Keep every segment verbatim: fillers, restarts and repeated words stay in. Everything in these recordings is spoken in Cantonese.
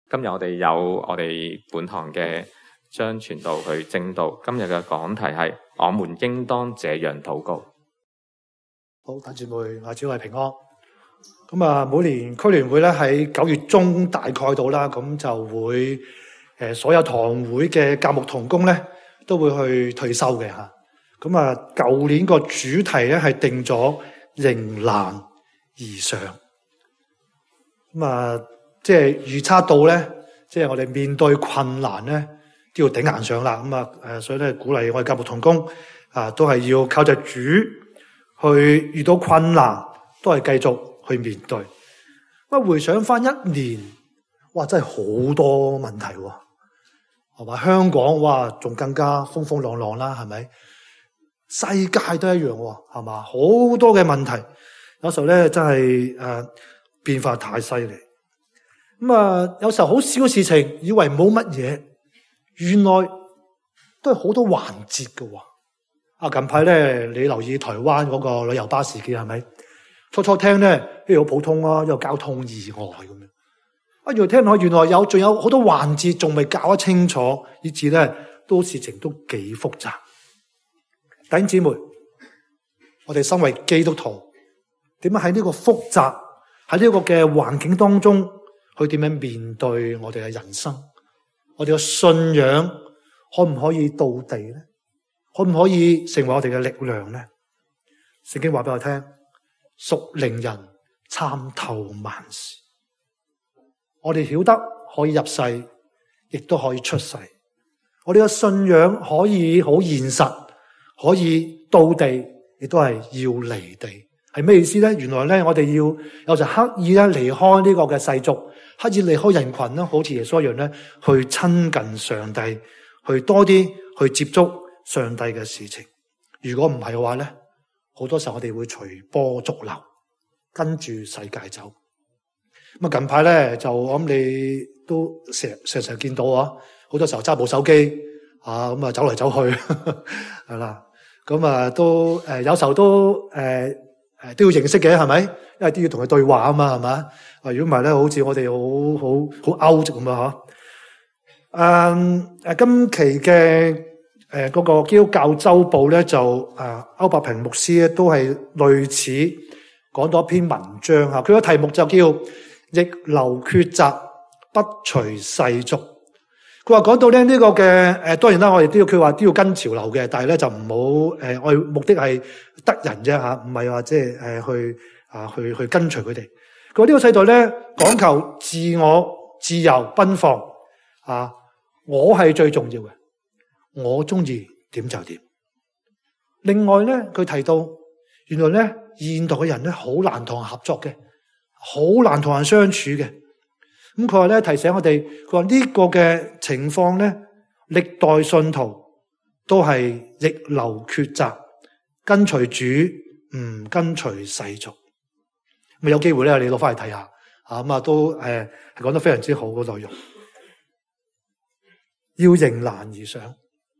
今日我哋有我哋本堂嘅張傳道去證道。今日嘅講題係我們應當這樣禱告。 好，弟兄姊妹，阿主係平安。咁啊，每年區聯會咧喺九月中大概到啦，咁就會誒所有堂會嘅教牧同工咧都會去退休嘅吓。咁啊，舊年個主題咧係定咗迎難而上。咁啊，即係預測到咧，即係我哋面對困難咧都要頂硬上啦。咁啊，誒，所以咧鼓勵我哋教牧同工啊，都係要靠着主去遇到困難，都係繼續去面對。咁回想翻一年，哇，真係好多問題喎，係嘛？香港哇，仲更加風風浪浪啦，係咪？世界都一樣喎，係嘛？好多嘅問題，有時候咧真係誒、呃、變化太犀利。咁啊，有時候好少嘅事情，以為冇乜嘢，原來都係好多環節嘅喎。啊，近排咧，你留意台灣嗰個旅遊巴事件係咪？初初聽咧，譬如好普通啊，有交通意外咁樣。啊，原來聽落原來有仲有好多環節仲未搞得清楚，以至咧都事情都幾複雜。弟兄姊妹，我哋身為基督徒，點樣喺呢個複雜喺呢個嘅環境當中，去點樣面對我哋嘅人生？我哋嘅信仰可唔可以到地咧？可唔可以成為我哋嘅力量咧？聖經話俾我聽，屬靈人參透萬事。我哋曉得可以入世，亦都可以出世。我哋嘅信仰可以好現實，可以到地，亦都係要離地。係咩意思咧？原來咧，我哋要有時刻意咧離開呢個嘅世俗，刻意離開人群啦，好似耶穌一樣咧，去親近上帝，去多啲去接觸上帝嘅事情。如果唔係嘅話咧，好多時候我哋會隨波逐流，跟住世界走。咁啊，近排咧就我諗你都成成成見到啊，好多時候揸部手機啊，咁啊走嚟走去係啦，咁啊都誒有時候都誒誒、呃、都要認識嘅係咪？因為都要同佢對話啊嘛，係咪？啊，如果唔係咧，好似我哋好好好 out 咁啊吓。誒誒，今期嘅誒嗰個基督教週報咧就誒歐伯平牧師咧都係類似講咗一篇文章吓，佢個題目就叫逆流抉擇，不隨世俗。佢話講到咧呢個嘅誒，當然啦，我哋都要佢話都要跟潮流嘅，但係咧就唔好誒，我目的係得人啫吓，唔係話即係誒去啊去去跟隨佢哋。佢話呢個世代咧講求自我、自由、奔放啊，我係最重要嘅，我中意點就點。另外咧，佢提到原來咧現代嘅人咧好難同人合作嘅。好難同人相處嘅，咁佢話咧提醒我哋，佢話呢個嘅情況咧，歷代信徒都係逆流抉擇，跟隨主唔跟隨世俗。咁有機會咧，你攞翻嚟睇下，啊咁啊都誒講得非常之好嘅內容。要迎難而上，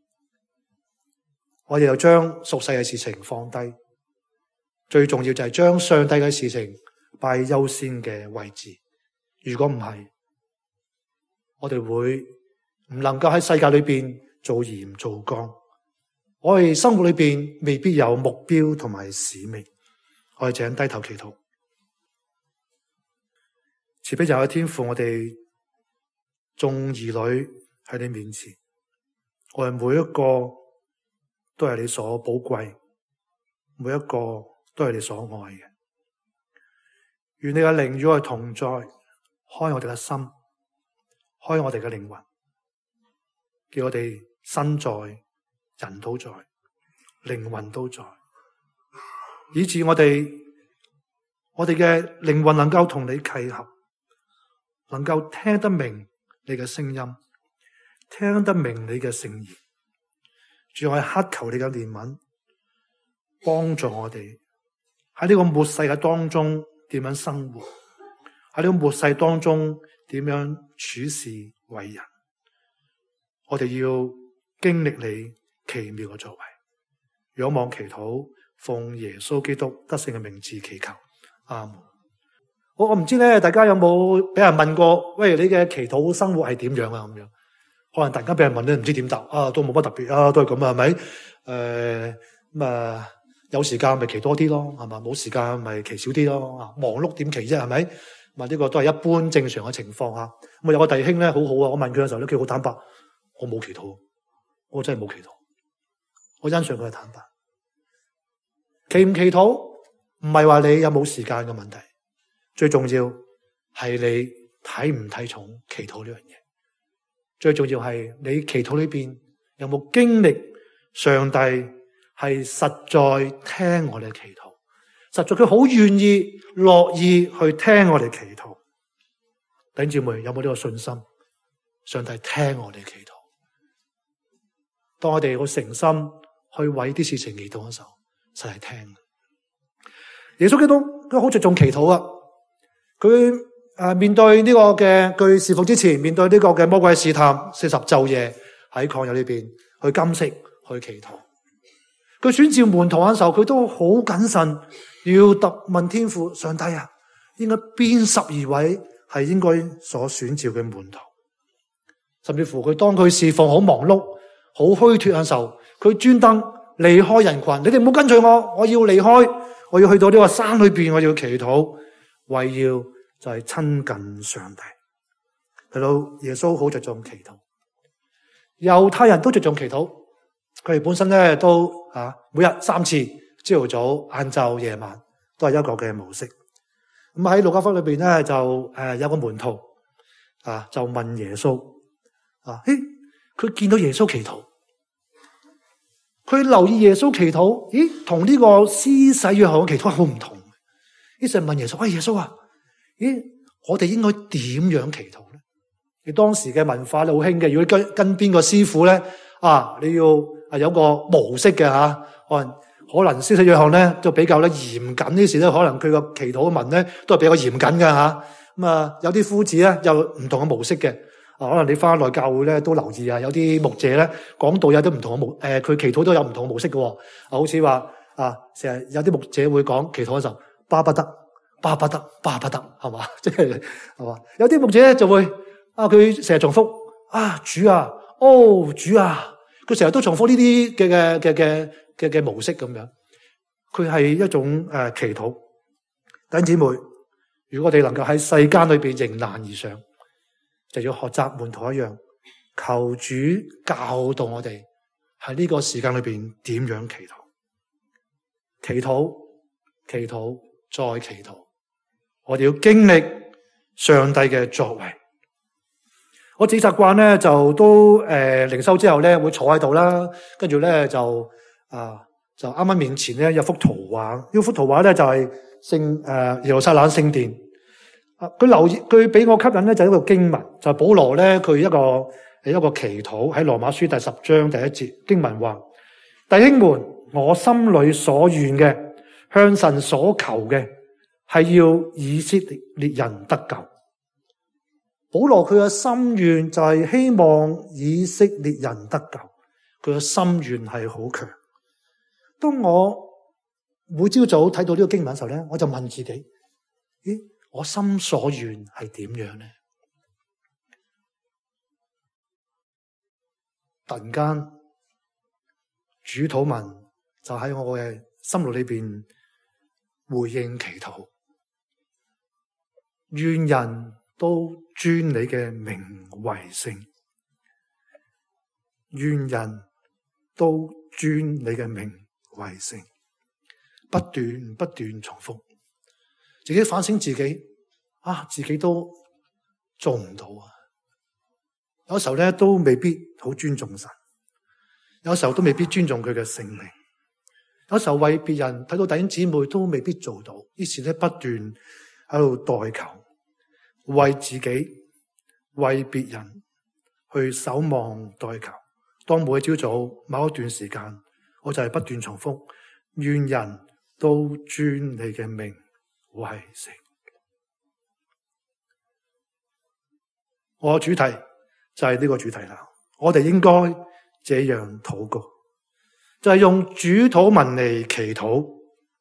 我哋又將俗世嘅事情放低，最重要就係將上帝嘅事情擺喺優先嘅位置。如果唔係，我哋會唔能夠喺世界裏邊做鹽做光。我哋生活裏邊未必有目標同埋使命。我哋請低頭祈禱。慈悲就有天父，我哋眾兒女喺你面前，我哋每一個都係你所寶貴，每一個都係你所愛嘅。願你嘅靈與我哋同在，開我哋嘅心，開我哋嘅靈魂，叫我哋身在，人都在，靈魂都在，以致我哋我哋嘅靈魂能夠同你契合，能夠聽得明你嘅聲音，聽得明你嘅聖言。主，我係乞求你嘅憐憫，幫助我哋喺呢個末世嘅當中點樣生活，喺呢個末世當中點樣處事為人。我哋要經歷你奇妙嘅作為。仰望祈禱，奉耶穌基督得勝嘅名字祈求，阿門。 我我唔知咧，大家有冇俾人問過？喂，你嘅祈禱生活係點樣啊？咁樣可能大家俾人問咧，唔知點答啊，都冇乜特別啊，都係咁啊，係咪？誒咁啊，有時間咪祈多啲咯，係嘛？冇時間咪祈少啲咯。啊，忙碌點祈啫，係咪？咁啊，呢個都係一般正常嘅情況嚇。咁啊，有個弟兄咧，好好啊，我問佢嘅時候咧，佢好坦白，我冇祈禱，我真係冇祈禱。我欣賞佢嘅坦白。祈唔祈禱唔係話你有冇時間嘅問題，最重要係你睇唔睇重祈禱呢樣嘢。最重要係你祈禱裏邊有冇經歷上帝係實在聽我哋祈禱，實在佢好願意樂意去聽我哋祈禱。弟兄姊妹有冇呢個信心？上帝聽我哋祈禱。當我哋好誠心去為啲事情祈禱嘅時候，實係聽。耶穌基督佢好着重祈禱啊！佢誒面對呢個嘅佢侍奉之前，面對呢個嘅魔鬼試探，四十晝夜喺曠野裏邊去禁食去祈禱。佢選召門徒嘅時候，佢都好謹慎，要特問天父上帝啊，應該邊十二位係應該所選召嘅門徒？甚至乎佢當佢侍奉好忙碌、好虛脫嘅時候，佢專登離開人群，你哋唔好跟隨我，我要離開。我要去到呢個山裏邊，我要祈禱，為要就係親近上帝。睇到耶穌好着重祈禱，猶太人都着重祈禱，佢哋本身咧都啊每日三次，朝頭早、晏晝、夜晚，都係一個嘅模式。咁喺路加福音裏邊咧就誒有個門徒啊就問耶穌啊，誒佢見到耶穌祈禱。佢留意耶穌祈禱，咦，同呢個施洗約翰嘅祈禱好唔同。於是問耶穌：喂，耶穌啊，咦，我哋應該點樣祈禱咧？你當時嘅文化咧好興嘅，如果跟跟邊個師傅咧，啊，你要啊有個模式嘅吓，可能可能施洗約翰咧就比較咧嚴謹，於是咧可能佢個祈禱嘅文咧都係比較嚴謹嘅吓。咁啊，有啲夫子咧有唔同嘅模式嘅。可能你翻內教會咧都留意啊，有啲牧者咧講道有啲唔同嘅模，誒佢祈禱都有唔同嘅模式嘅。啊，好似話啊，成日有啲牧者會講祈禱嘅時候，巴不得，巴不得，巴不得，係嘛？即係係嘛？有啲牧者咧就會啊，佢成日重複啊，主啊，哦主啊，佢成日都重複呢啲嘅嘅嘅嘅嘅嘅模式咁樣。佢係一種誒、呃、祈禱。弟兄姊妹，如果我哋能夠喺世間裏邊迎難而上，就要學習門徒一樣，求主教導我哋喺呢個時間裏邊點樣祈禱，祈禱，祈禱，再祈禱。我哋要經歷上帝嘅作為。我自己習慣咧，就都誒靈修之後咧，會坐喺度啦，跟住咧就啊就啱啱面前咧有幅圖畫，呢幅圖畫咧就係聖誒耶路撒冷聖殿。佢留意，佢俾我吸引咧，就係一個經文，就係保羅咧，佢一個一個祈禱喺羅馬書第十章第一節經文話：弟兄們，我心裏所願嘅，向神所求嘅，係要以色列人得救。保羅佢嘅心願就係希望以色列人得救，佢嘅心願係好強。當我每朝早睇到呢個經文嘅時候咧，我就問自己：咦？我心所願係點樣呢？突然間，主禱文就喺我嘅心裏裏邊回應祈禱，願人都尊你嘅名為聖，願人都尊你嘅名為聖，不斷不斷重複。自己反省自己，啊，自己都做唔到啊！有時候咧都未必好尊重神，有時候都未必尊重佢嘅聖靈，有時候為別人睇到弟兄姊妹都未必做到，於是咧不斷喺度代求，為自己、為別人去守望代求。當每朝早某一段時間，我就係不斷重複：願人都尊你嘅名為聖。我嘅主題就係呢個主題啦。我哋應該這樣禱告，就係、是、用主禱文嚟祈禱。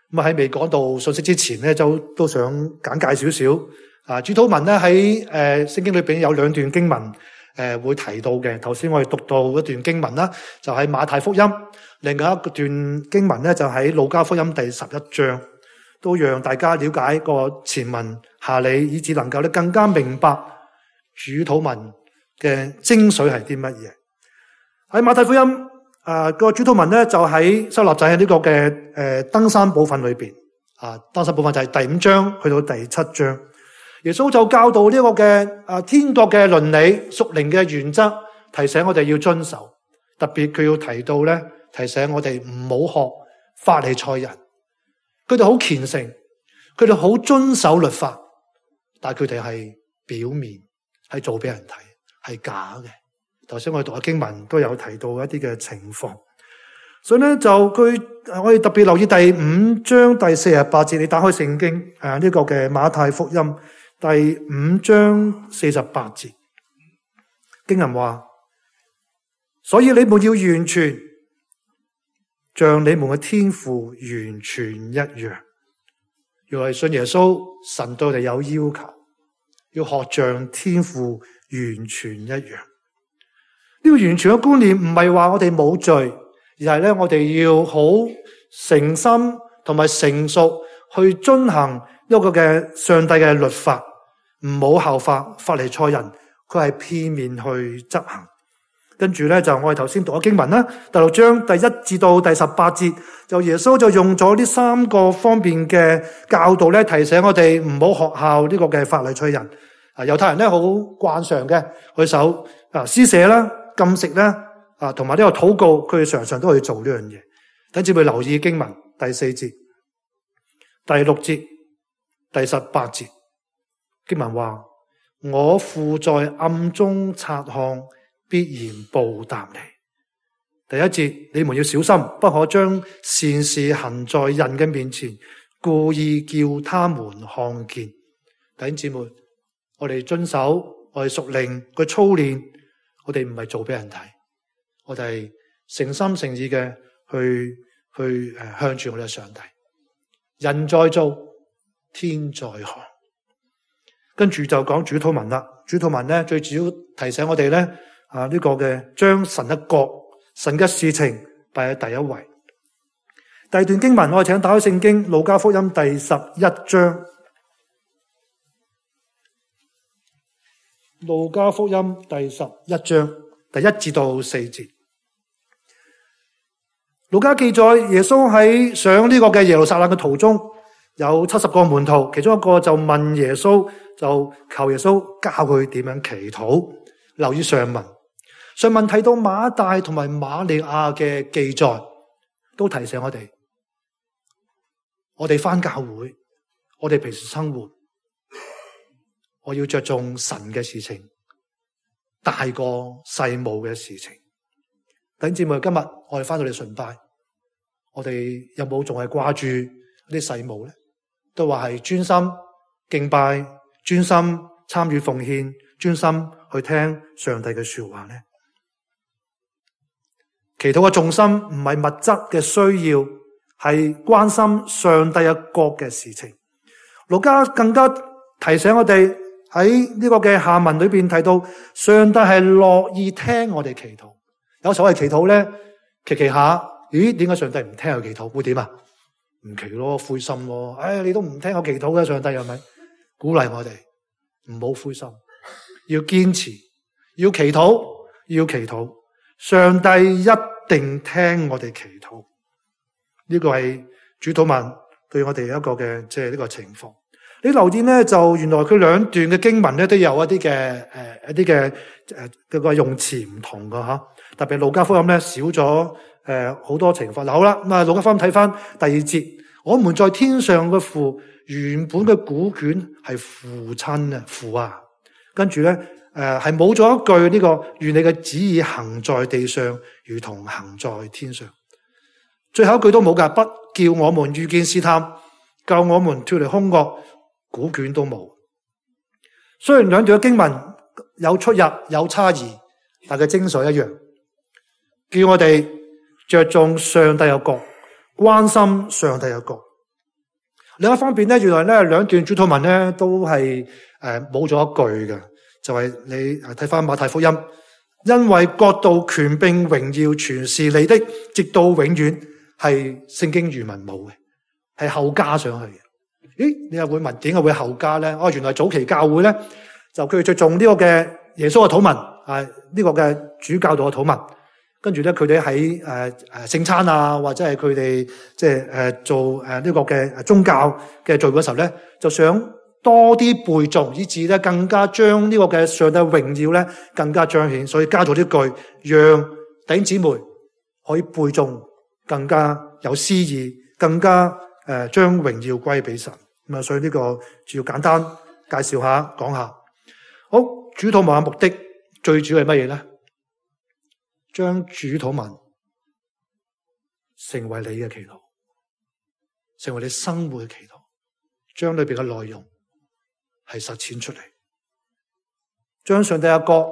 咁喺未講到信息之前咧，就都想簡介少少。啊，主禱文咧喺誒聖經裏邊有兩段經文誒、呃、會提到嘅。頭先我哋讀到一段經文啦，就喺馬太福音；另外一段經文咧就喺路加福音第十一章，都讓大家了解個前文下理，以至能夠咧更加明白主禱文嘅精髓係啲乜嘢。喺馬太福音啊個主禱文咧就喺收納仔喺呢個嘅誒登山部分裏邊啊，登山部分就係第五章去到第七章。耶穌就教導呢個嘅啊天國嘅倫理、屬靈嘅原則，提醒我哋要遵守。特別佢要提到咧，提醒我哋唔好學法利賽人。佢哋好虔誠，佢哋好遵守律法，但係佢哋係表面，係做俾人睇，係假嘅。頭先我哋讀嘅經文都有提到一啲嘅情況，所以咧就佢我哋特別留意第五章第四十八節，你打開聖經誒呢個嘅馬太福音。第五章四十八節，經文話：所以你們要完全，像你們嘅天父完全一樣。要係信耶穌，神對我哋有要求，要學像天父完全一樣。呢個完全嘅觀念唔係話我哋冇罪，而係咧我哋要好誠心同埋成熟去遵行一個嘅上帝嘅律法，唔好效法法利賽人，佢係片面去執行。跟住咧就我哋頭先讀嘅經文啦，第六章第一至到第十八節，就耶穌就用咗呢三個方面嘅教導咧，提醒我哋唔好學效呢個嘅法利賽人。啊，猶太人咧好慣常嘅去守啊施捨啦、禁食啦，啊同埋呢個禱告，佢哋常常都去做呢樣嘢。等住佢留意經文第四節、第六節、第十八節。經文話：我父在暗中察看，必然報答你。第一節，你們要小心，不可將善事行在人嘅面前，故意叫他們看見。弟兄姊妹，我哋遵守，我哋屬靈嘅操練，我哋唔係做俾人睇，我哋係誠心誠意嘅去去誒向住我哋嘅上帝。人在做，天在看。跟住就講主禱文啦。主禱文咧最主要提醒我哋咧啊呢、這個嘅將神嘅國、神嘅事情擺喺第一位。第二段經文我哋請打開聖經路加福音第十一章。路加福音第十一章第一至到四節。路加記載耶穌喺上呢個嘅耶路撒冷嘅途中，有七十個門徒，其中一個就問耶穌，就求耶穌教佢點樣祈禱。留意上文，上文提到馬大同埋馬利亞嘅記載，都提醒我哋，我哋返教會，我哋平時生活，我要着重神嘅事情，大過世務嘅事情。弟兄姊妹，今日我哋返到嚟崇拜，我哋有冇仲係掛住啲世務咧？都話係專心敬拜，專心參與奉獻，專心去聽上帝嘅說話咧。祈禱嘅重心唔係物質嘅需要，係關心上帝嘅國嘅事情。路加更加提醒我哋喺呢個嘅下文裏邊提到，上帝係樂意聽我哋祈禱。有時候係祈禱咧，祈祈下，咦？點解上帝唔聽佢祈禱？會點啊？唔祈咯，灰心咯。唉，你都唔聽我祈禱嘅，上帝係咪鼓勵我哋唔好灰心，要堅持，要祈禱，要祈禱。上帝一定聽我哋祈禱。呢個係主禱文對我哋一個嘅即係呢個情況。你留意咧，就原來佢兩段嘅經文咧都有一啲嘅誒一啲嘅誒嗰個用詞唔同噶吓。特別路加福音咧少咗誒好多情況。嗱好啦，咁啊路加福音睇翻第二節，我們在天上嘅父，原本嘅古卷係父親啊父啊，跟住咧誒係冇咗一句呢個願你嘅旨意行在地上，如同行在天上。最後一句都冇噶，不叫我們遇見試探，救我們脫離兇惡，古卷都冇。雖然兩段嘅經文有出入有差異，但係精髓一樣，叫我哋着重上帝嘅國，關心上帝嘅國， 另一方面咧，原來咧兩段主禱文咧都係誒冇咗一句嘅，就係、是、你睇翻馬太福音，因為國度、權柄、榮耀全是你的，直到永遠，係聖經原文冇嘅，係後加上去嘅。咦？你又會問點解會後加咧？哦，原來早期教會咧就佢哋着重呢個嘅耶穌嘅禱文，係呢個嘅主教導嘅禱文。跟住咧，佢哋喺誒誒聖餐啊，或者係佢哋即係誒做誒呢個嘅宗教嘅聚會嘅時候咧，就想多啲背誦，以致咧更加將呢個嘅上帝榮耀咧更加彰顯，所以加咗呢句，讓弟兄姊妹可以背誦，更加有詩意，更加誒將榮耀歸俾神。咁啊，所以呢個主要簡單介紹下，講下。好，主禱文嘅目的最主要係乜嘢咧？將主禱文成為你嘅祈禱，成為你生活嘅祈禱，將裏邊嘅內容係實踐出嚟，將上帝嘅國、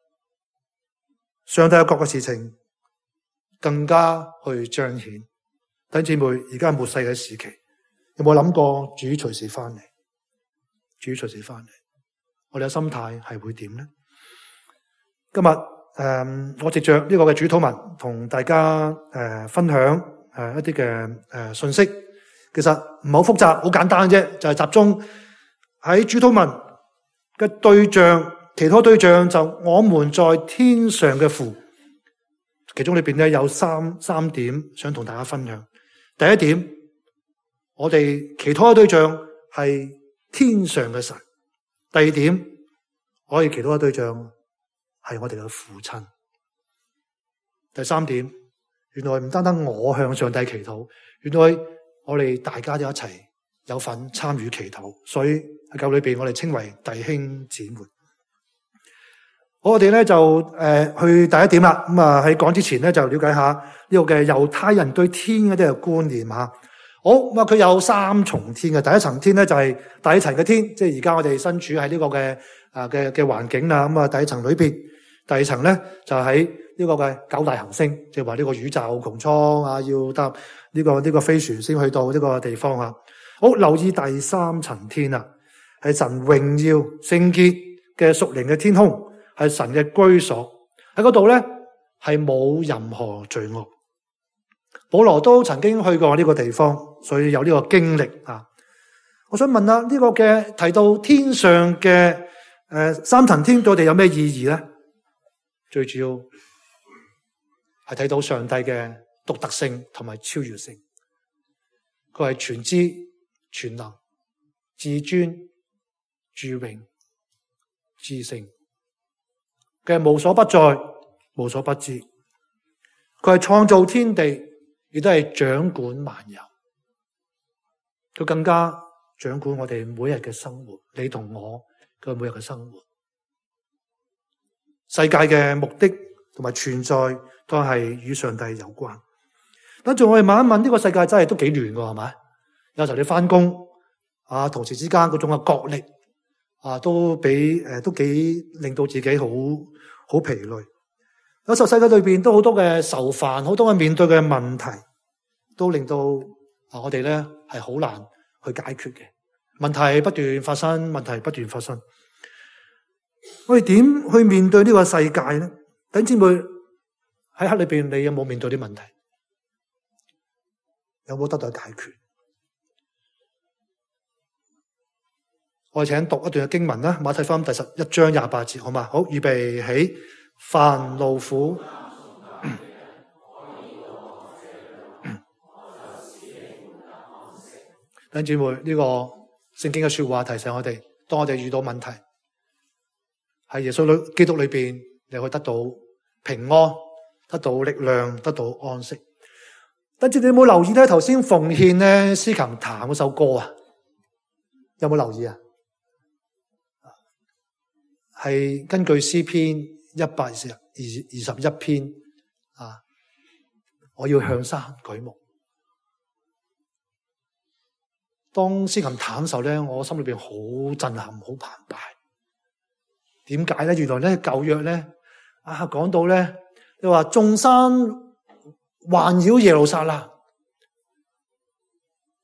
上帝嘅國嘅事情更加去彰顯。弟兄姊妹，而家末世嘅時期，有冇諗過主隨時翻嚟？主隨時翻嚟，我哋嘅心態係會點咧？今日誒、呃，我藉着呢個嘅主禱文，同大家誒、呃、分享誒、呃、一啲嘅誒信息。其實唔係好複雜，好簡單啫，就係、是、集中喺主禱文嘅對象，其他對象就我們在天上嘅父。其中裏邊咧有三三點想同大家分享。第一點，我哋其他嘅對象係天上嘅神。第二點，我哋其他嘅對象係我哋嘅父親。第三點，原來唔單單我向上帝祈禱，原來我哋大家都一齊有份參與祈禱，所以喺教裏邊我哋稱為弟兄姊妹。好，我哋咧就誒、呃、去第一點啦。咁啊喺講之前咧就了解下呢個嘅猶太人對天嗰啲嘅觀念吓。好，咁啊佢有三重天嘅，第一層天咧就係第一層嘅天，即係而家我哋身處喺呢個嘅啊嘅嘅環境啦。咁啊第一層裏邊，第二層咧就喺呢個嘅九大行星，即係話呢個宇宙穹蒼啊，要搭呢個呢個飛船先去到呢個地方啊。好，留意第三層天啊，係神榮耀聖潔嘅屬靈嘅天空，係神嘅居所。喺嗰度咧係冇任何罪惡。保羅都曾經去過呢個地方，所以有呢個經歷啊。我想問下呢個嘅提到天上嘅誒三層天對我哋有咩意義咧？最主要係睇到上帝嘅獨特性同埋超越性。佢係全知全能、至尊、至榮、至聖，佢係無所不在、無所不知。佢係創造天地，亦都係掌管萬有。佢更加掌管我哋每日嘅生活，你同我嘅每日嘅生活。世界嘅目的同埋存在都係與上帝有關。等住我哋問一問，呢個世界真係都幾亂㗎，係咪？有時候你翻工啊，同事之間嗰種嘅角力啊，都俾誒都幾令到自己好好疲累。有時候世界裏邊都好多嘅愁煩，好多嘅面對嘅問題，都令到啊我哋咧係好難去解決嘅。問題不斷發生，問題不斷發生。我哋點去面對呢個世界咧？弟兄姊妹喺黑裏邊，你有冇面對啲問題？有冇得到解決？我哋請讀一段嘅經文啦，馬太福音第十一章廿八節，好嘛？好，預備起。凡勞苦，弟兄姊妹，呢個聖經嘅說話提醒我哋，當我哋遇到問題，喺耶穌裏基督裏邊，你可以得到平安，得到力量，得到安息。跟住你有冇留意咧？頭先奉獻咧，司琴彈嗰首歌啊，有冇留意啊？係根據詩篇一百二十二十一篇啊，我要向山舉目。當司琴彈嘅時候咧，我心裏邊好震撼，好澎湃。點解咧？原來咧舊約咧啊，講到咧，你話眾山環繞耶路撒冷，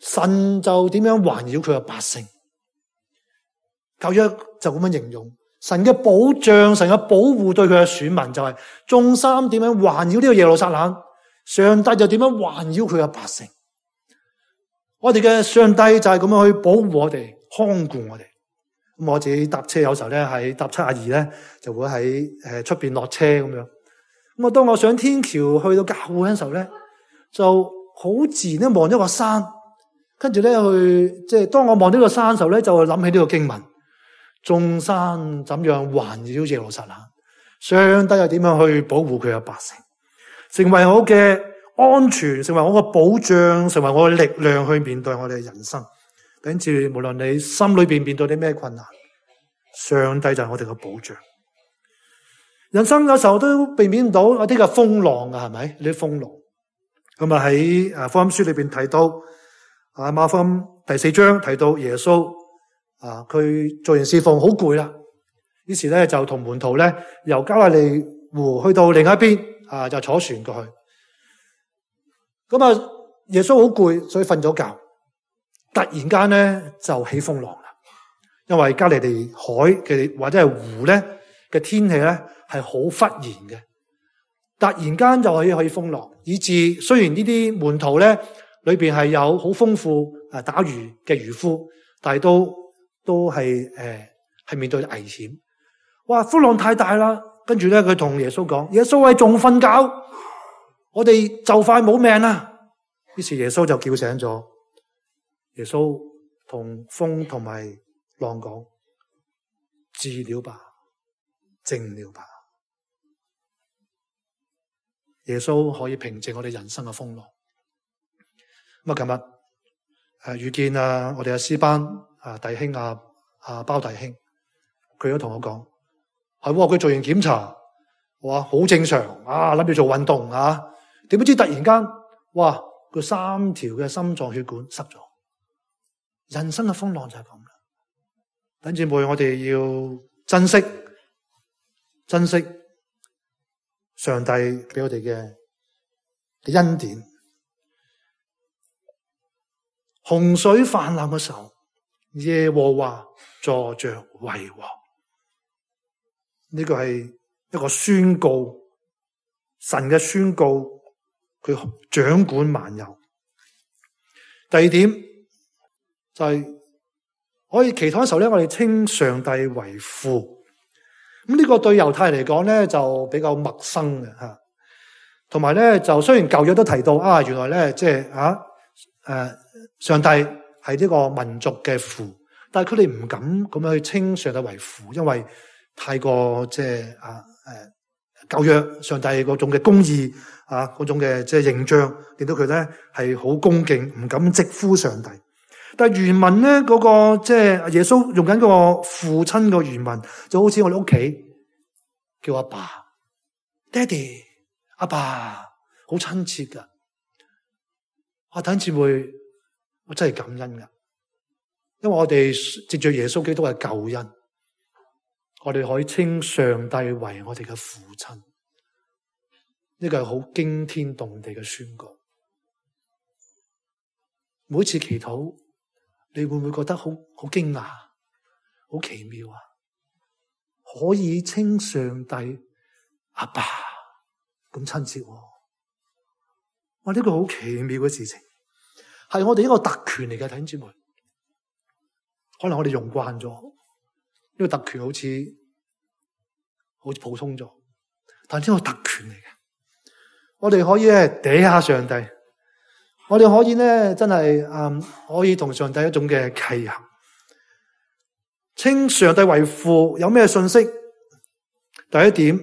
神就點樣環繞佢嘅百姓。舊約就咁樣形容神嘅保障，神嘅保護對佢嘅選民就係眾山點樣環繞呢個耶路撒冷，上帝就點樣環繞佢嘅百姓。我哋嘅上帝就係咁樣去保護我哋，看顧我哋。咁我自己搭車有時候咧喺搭七廿二咧，就會喺誒出邊落車咁樣。咁啊，當我上天橋去到教會嘅時候咧，就好自然咧望一個山，跟住咧去即係當我望呢個山嘅時候咧，就會諗起呢個經文：眾山怎樣環繞耶路撒冷，上帝又點樣去保護佢嘅百姓，成為我嘅安全，成為我嘅保障，成為我嘅力量去面對我哋嘅人生。跟住無論你心裏邊面對啲咩困難，上帝就係我哋嘅保障。人生有時候都避免唔到一啲嘅風浪啊，係咪？呢啲風浪咁啊喺誒福音書裏邊提到啊，馬可福音第四章提到耶穌啊，佢做完侍奉好攰啦，於是咧就同門徒咧由加利利湖去到另一邊啊，就坐船過去。咁啊，耶穌好攰，所以瞓咗覺。突然間咧就起風浪啦，因為加利利海嘅或者係湖咧嘅天氣咧係好忽然嘅，突然間就可以起風浪，以致雖然呢啲門徒咧裏邊係有好豐富誒打魚嘅漁夫，但係都都係誒係面對危險。哇！風浪太大啦，跟住咧佢同耶穌講：耶穌，你仲瞓覺？我哋就快冇命啦！於是耶穌就叫醒咗。耶穌同風同埋浪講：治了吧，靜了吧。耶穌可以平靜我哋人生嘅風浪。咁啊，琴日誒遇見啊我哋嘅詩班啊弟兄啊啊包弟兄，佢都同我講係，佢做完檢查，哇好正常啊，諗住做運動啊，點不知突然間哇佢三條嘅心臟血管塞咗。人生嘅風浪就係咁啦，弟兄姊妹，我哋要珍惜珍惜上帝俾我哋嘅嘅恩典。洪水泛濫嘅時候，耶和華坐着為王，呢個係一個宣告，神嘅宣告，佢掌管萬有。第二點。就係可以祈禱嘅時候咧，我哋稱上帝為父。咁呢個對猶太嚟講咧就比較陌生嘅吓。同埋咧就雖然舊約都提到啊，原來咧即係啊誒上帝係呢個民族嘅父，但係佢哋唔敢咁樣去稱上帝為父，因為太過即係啊誒舊約上帝嗰種嘅公義啊嗰種嘅即係形象，令到佢咧係好恭敬，唔敢直呼上帝。但係原文咧嗰個即係耶穌用緊個父親個原文，就好似我哋屋企叫阿爸、爹哋、阿爸，好親切噶。我弟兄姊妹，我真係感恩噶，因為我哋藉住耶穌基督嘅救恩，我哋可以稱上帝為我哋嘅父親，呢個係好驚天動地嘅宣告。每次祈禱，你會唔會覺得好好驚訝、好奇妙啊？可以稱上帝阿爸咁親切，哇！呢個好奇妙嘅事情，係我哋一個特權嚟嘅，弟兄姊妹。可能我哋用慣咗，呢個特權好似好似普通咗，但係呢個特權嚟嘅。我哋可以咧嗲下上帝。我哋可以咧，真係嗯，可以同上帝一種嘅契合，稱上帝為父。有咩信息？第一點，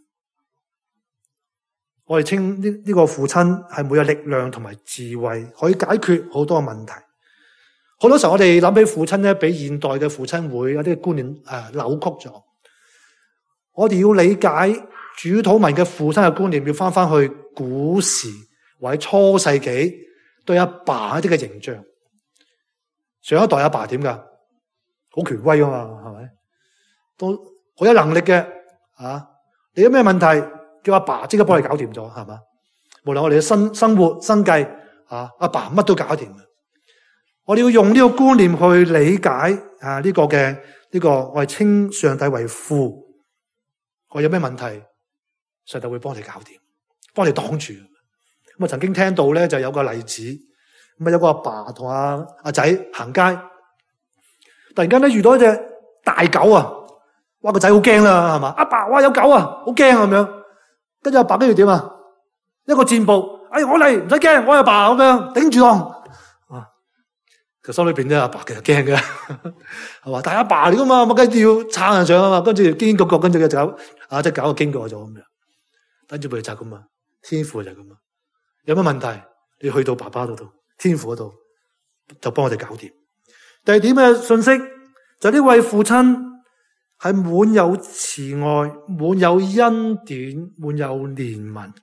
我哋稱呢呢個父親係冇有力量同埋智慧，可以解決好多問題。好多時候我哋諗起父親咧，俾現代嘅父親會有啲觀念誒、呃、扭曲咗。我哋要理解主禱文嘅父親嘅觀念，要翻翻去古時或者初世紀。對阿爸一啲嘅形象，上一代阿爸點噶？好權威噶嘛，係咪？都好有能力嘅啊！你有咩問題，叫阿爸即刻幫你搞掂咗，係嘛？無論我哋嘅生生活、生計啊，阿爸乜都搞掂嘅。 我哋要用呢個觀念去理解啊呢個嘅呢個我哋稱上帝為父。我有咩問題，上帝會幫你搞掂，幫你擋住。咁啊，曾經聽到咧就有個例子，咁啊有個阿爸同阿阿仔行街，突然間咧遇到一隻大狗啊！哇，個仔好驚啦，係嘛？阿爸，哇有狗啊，好驚咁樣。跟住阿爸跟住點啊？一個箭步，哎我嚟，唔使驚，我阿爸咁樣頂住咯。啊，佢心裏邊咧阿爸其實驚嘅，係嘛？但係阿爸嚟噶嘛，我梗係要撐人上啊嘛。跟住經過，跟住隻狗，啊隻狗就經過咗咁樣。跟住佢就咁啊，天父就咁啊。有乜問題？你去到爸爸嗰度，天父嗰度就幫我哋搞掂。第二點嘅信息就呢位父親係滿有慈愛、滿有恩典、滿有憐憫。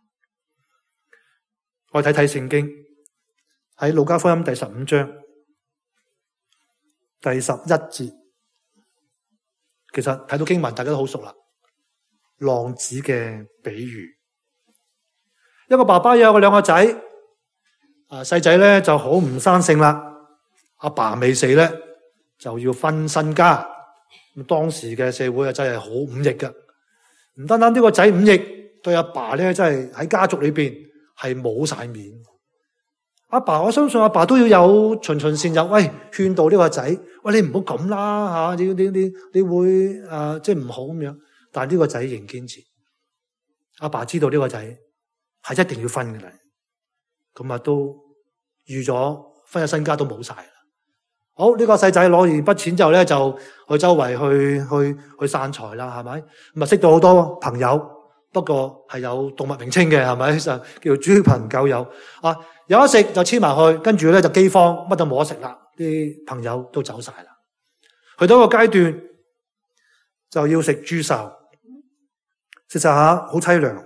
我哋睇睇聖經喺路加福音第十五章第十一節，其實睇到經文大家都好熟啦。浪子嘅比喻，一個爸爸有個兩個仔，啊細仔咧就好唔生性啦，阿爸未死咧就要分身家。咁當時嘅社會啊真係好忤逆噶，唔單單呢個仔忤逆，對阿爸咧真係喺家族裏邊係冇晒面。阿爸，我相信阿爸都要有循循善誘，喂勸導呢個仔，喂你唔好咁啦吓，你你你你會誒即係唔好咁樣。但係呢個仔仍堅持，阿爸知道呢個仔係一定要分嘅啦，咁啊都預咗分咗身家都冇晒啦。好，呢個細仔攞完筆錢之後咧，就去周圍去去去散財啦，係咪？咁啊識到好多朋友，不過係有動物名稱嘅，係咪？就叫做豬朋狗友啊，有得食就黐埋去，跟住咧就饑荒，乜都冇得食啦，啲朋友都走晒啦。去到一個階段就要食豬潲，食食下好淒涼。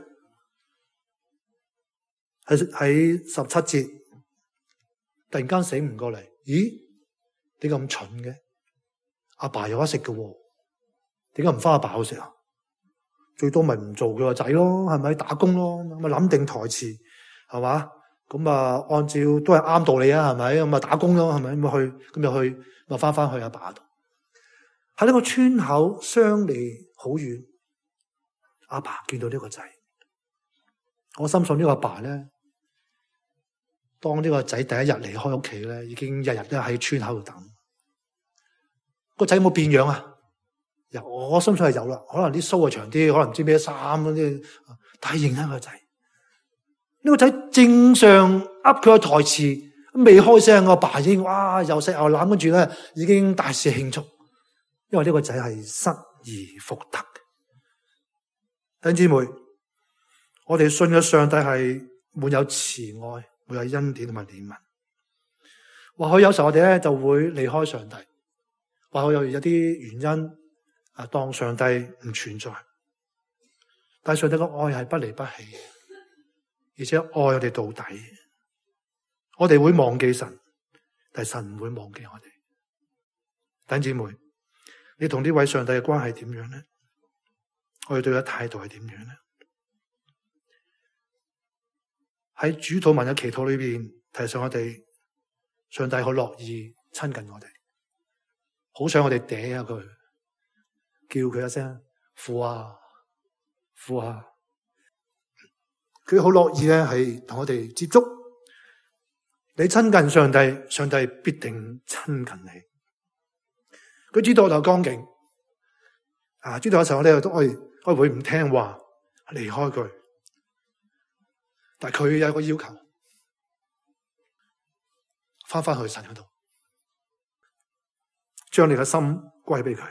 喺喺十七節，突然間醒唔過嚟，咦？點解咁蠢嘅？阿爸有得食嘅喎，點解唔翻阿爸度食啊？最多咪唔做佢個仔咯，係咪打工咯？咁啊諗定台詞係嘛？咁啊按照都係啱道理啊，係咪？咁啊打工咯，係咪？咁啊去，咁就去，咪翻翻去阿爸度。喺呢個村口相離好遠，阿爸見到呢個仔，我深信呢個阿爸咧，當呢個仔第一日離開屋企咧，已經日日都喺村口度等。個仔有冇變樣啊？有，我相信係有啦。可能啲鬚啊長啲，可能唔知咩衫嗰啲，但係認得個仔。呢個仔正常噏佢個台詞，未開聲，個爸已經哇又錫又攬，跟住咧已經大肆慶祝，因為呢個仔係失而復得嘅。弟兄姊妹，我哋信嘅上帝係滿有慈愛、滿有恩典同埋憐憫。或許有時候我哋咧就會離開上帝。或許有有啲原因啊，當上帝唔存在，但係上帝嘅愛係不離不棄，而且愛我哋到底。我哋會忘記神，但係神唔會忘記我哋。弟兄姊妹，你同呢位上帝嘅關係點樣呢？我哋對佢嘅態度係點樣呢？喺主禱文嘅祈禱裏邊提醒我哋，上帝好樂意親近我哋。好想我哋嗲下佢，叫佢一聲父啊，父啊！佢好樂意咧，係同我哋接觸。你親近上帝，上帝必定親近你。佢知道我哋光景啊，知道有時候我哋都可以，可能會唔聽話，離開佢。但係佢有一個要求，翻翻去神嗰度。將你嘅心歸俾佢。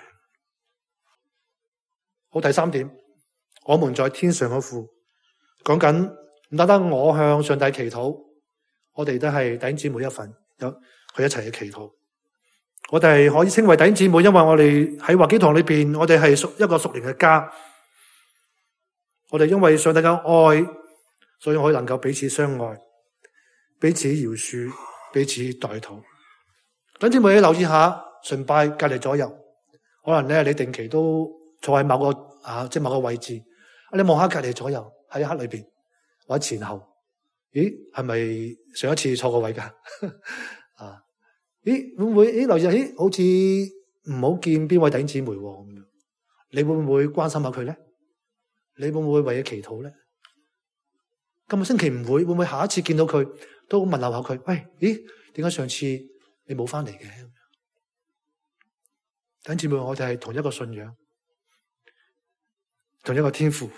好，第三點，我們在天上嘅父，講緊唔單單我向上帝祈禱，我哋都係弟兄姊妹一份，有佢一齊去祈禱。我哋係可以稱為弟兄姊妹，因為我哋喺華基堂裏邊，我哋係屬一個屬靈嘅家。我哋因為上帝嘅愛，所以我哋能夠彼此相愛，彼此饒恕，彼此代禱。弟兄姊妹，你留意下。崇拜隔籬左右，可能咧你定期都坐喺某個啊，即係某個位置。你望下隔籬左右喺一刻裏邊或者前後，咦，係咪上一次坐個位噶？啊， 咦會唔會？咦留意，咦好似唔好見邊位弟兄姊妹喎咁樣。你會唔會關心下佢咧？你會唔會為佢祈禱咧？今個星期唔會，會唔會下一次見到佢都問候下佢？喂，咦點解上次你冇翻嚟嘅？弟兄姊妹，我哋係同一個信仰，同一個天父。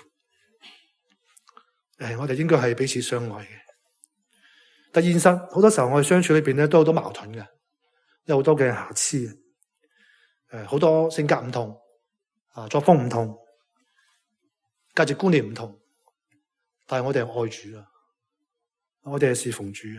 誒，我哋應該係彼此相愛嘅。但現實好多時候我哋相處裏邊咧都好多矛盾嘅，有好多嘅瑕疵。誒，好多性格唔同，啊，作風唔同，價值觀念唔同，但係我哋係愛主啊，我哋係侍奉主啊。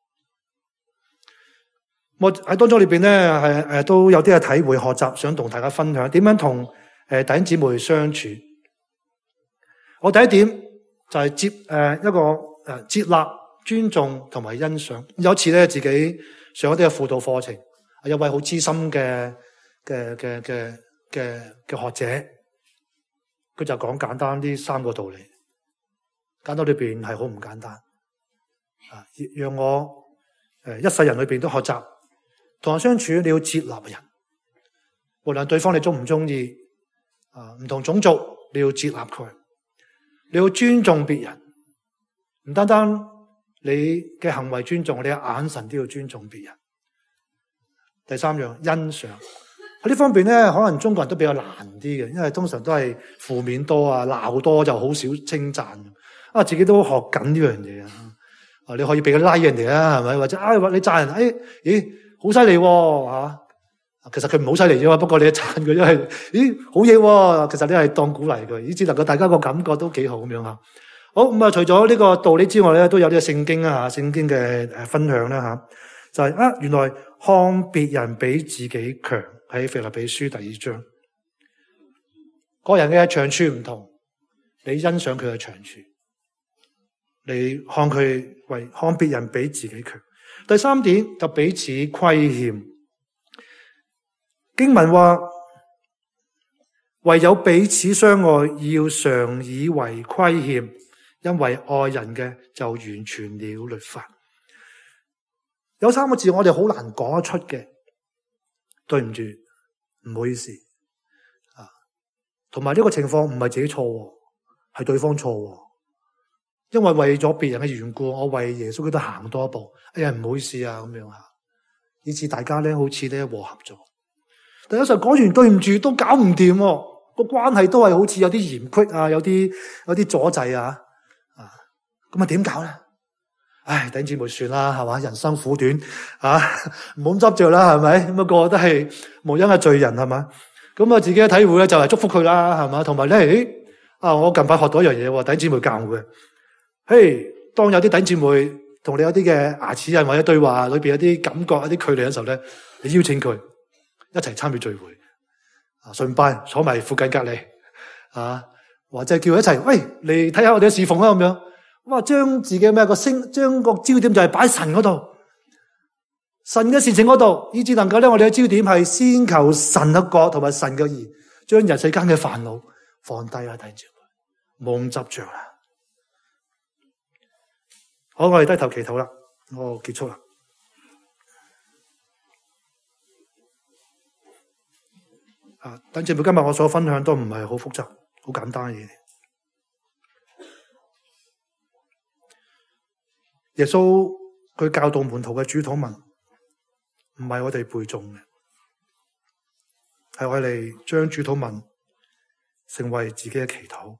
我喺當中裏邊咧係誒都有啲嘅體會學習，想同大家分享點樣同誒弟兄姊妹相處。我第一點就係接誒一個誒接納、尊重同埋欣賞。有一次咧自己上一啲嘅輔導課程，有位好資深嘅嘅嘅嘅嘅嘅學者，佢就講簡單呢三個道理。簡單裏邊係好唔簡單啊！讓我誒一世人裏邊都學習同人相處，你要接納人，無論對方你中唔中意啊，唔同種族你要接納佢。你要尊重別人，唔單單你嘅行為尊重，你嘅眼神都要尊重別人。第三樣欣賞喺呢方面咧，可能中國人都比較難啲嘅，因為通常都係負面多啊，鬧多就好少稱讚。啊，自己都學緊呢樣嘢啊！啊，你可以俾個 like 人哋啊，係咪？或者啊，你讚人，誒、哎，咦，好犀利喎嚇！其實佢唔好犀利啫嘛，不過你讚佢，因為咦好嘢喎。其實你係當鼓勵佢，以至能夠大家個感覺都幾好咁樣吓。好咁啊，除咗呢個道理之外咧，都有啲聖經啊，聖經嘅誒分享啦吓，就係啊，原來看別人比自己強，喺腓立比書第二章。個人嘅長處唔同，你欣賞佢嘅長處，你看佢為看別人比自己強。第三點就彼此虧欠。經文話，唯有彼此相愛，要常以為虧欠，因為愛人嘅就完全了律法。有三個字我哋好難講得出嘅，對唔住，唔好意思啊。同埋呢個情況唔係自己錯，係對方錯。因為為咗別人嘅緣故，我為耶穌基督行多一步，哎呀唔好意思啊咁樣吓，以致大家咧好似咧和合咗。但有時候講完對唔住都搞唔掂，個關係都係好似有啲嫌隙啊，有啲有啲阻滯啊，啊，咁啊點搞咧？唉，弟兄姊妹算啦，係嘛？人生苦短啊，唔好咁執着啦，係咪？咁啊個個都係無因嘅罪人，係嘛？咁啊自己嘅體會咧就係祝福佢啦，係嘛？同埋咧，啊我近排學到一樣嘢，弟兄姊妹教我嘅，嘿，當有啲弟兄姊妹同你有啲嘅牙齒印或者對話裏邊有啲感覺、有啲距離嘅時候咧，你邀請佢一齊參與聚會，啊，順便坐埋附近隔籬，啊，或者叫佢一齊，喂，嚟睇下我哋嘅侍奉啦，咁樣，哇，將自己咩個星，將個焦點就係擺喺神嗰度，神嘅事情嗰度，以至能夠咧，我哋嘅焦點係先求神嘅國同埋神嘅義，將人世間嘅煩惱放低啊，弟兄姊妹，冇咁執着啦。好，我哋低頭祈禱啦，我結束啦。啊！等住，今日我所分享都唔係好複雜，好簡單嘅嘢。耶穌佢教導門徒嘅主禱文，唔係我哋背誦嘅，係我哋將主禱文成為自己嘅祈禱。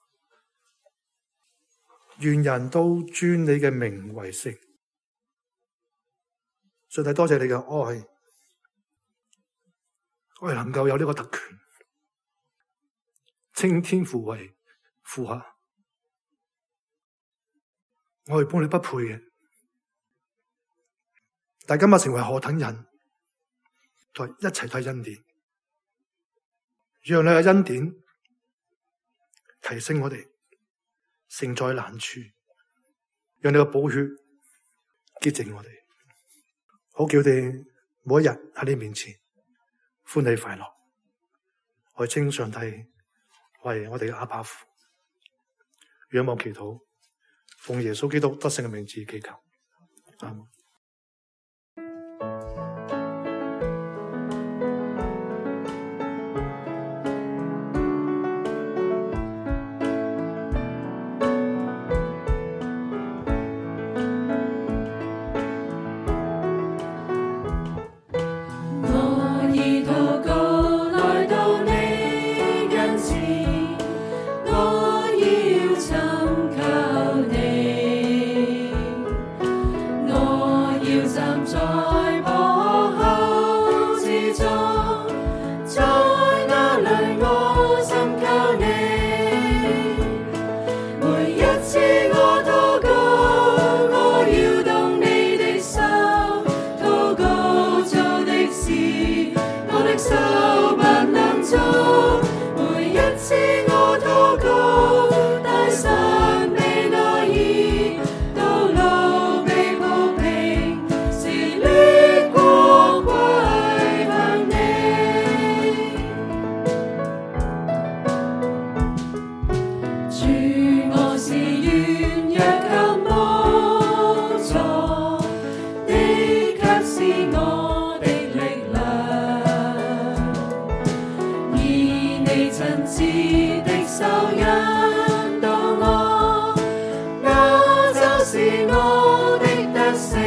願人都尊你嘅名為聖。上帝多謝你嘅愛。我哋能夠有呢個特權，稱天父為父下，我哋幫你不配嘅，但今日成為何等人，同一齊睇恩典，讓你嘅恩典提升我哋，勝在難處，讓你嘅寶血潔淨我哋，好叫我哋每一日喺你面前歡喜快樂，我稱上帝為我哋嘅阿爸父，仰望祈禱，奉耶穌基督得勝嘅名字祈求，阿門。 手引導我，那就是我的得勝。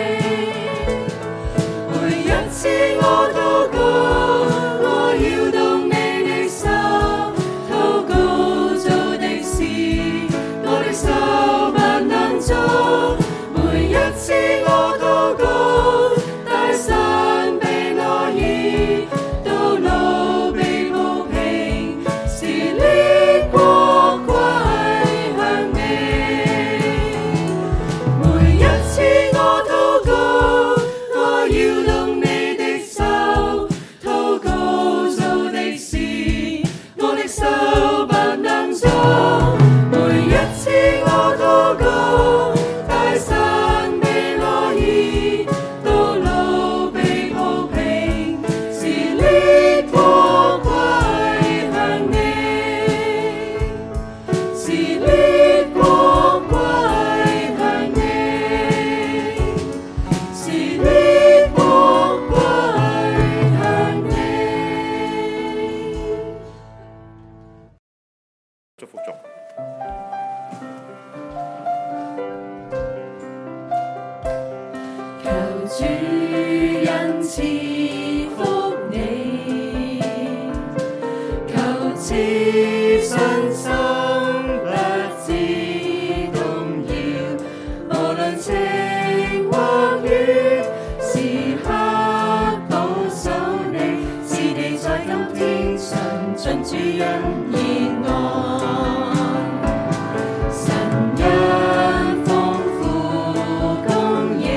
每一次我禱告，我搖動你的手，禱告做的事，我的手不能做。每一次我禱告，大山被挪移，道路被鋪平，是列國歸向你。每一次我禱告，我搖動你的手，禱告做的事，我的手不能做。每一次我禱告，大山被挪移，道路被鋪平，是列國歸向你，是列國歸向你，是列國歸向你。 祝福中。 求主恩賜福你，求賜信心不致動搖，無論晴或雨，時刻保守你，使你在今天上進主恩而安。神恩豐富供應，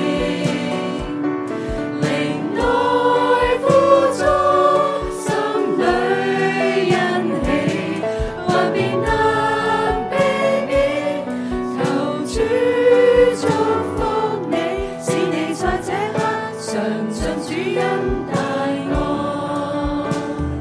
靈內富足，心裏欣喜，幻變難避免。求主祝福你，使你在這刻嘗盡主恩大愛。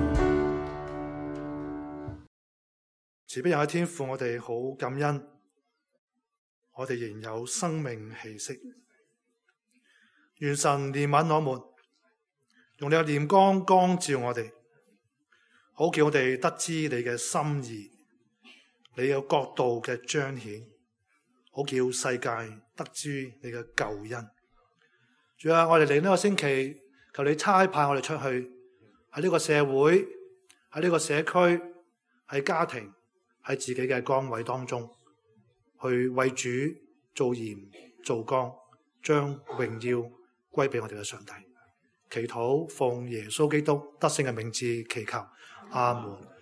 慈悲有一天父，我哋好感恩，我哋仍有生命氣息。願神憐憫我們，用你嘅臉光光照我哋，好叫我哋得知你嘅心意，你嘅國度嘅彰顯，好叫世界得知你嘅救恩。主啊，我哋嚟呢個星期，求你差派我哋出去，喺呢個社會，喺呢個社區，喺家庭，喺自己嘅崗位當中，去為主做鹽做光，將榮耀歸俾我哋嘅上帝。祈禱奉耶穌基督得勝嘅名字祈求，阿門。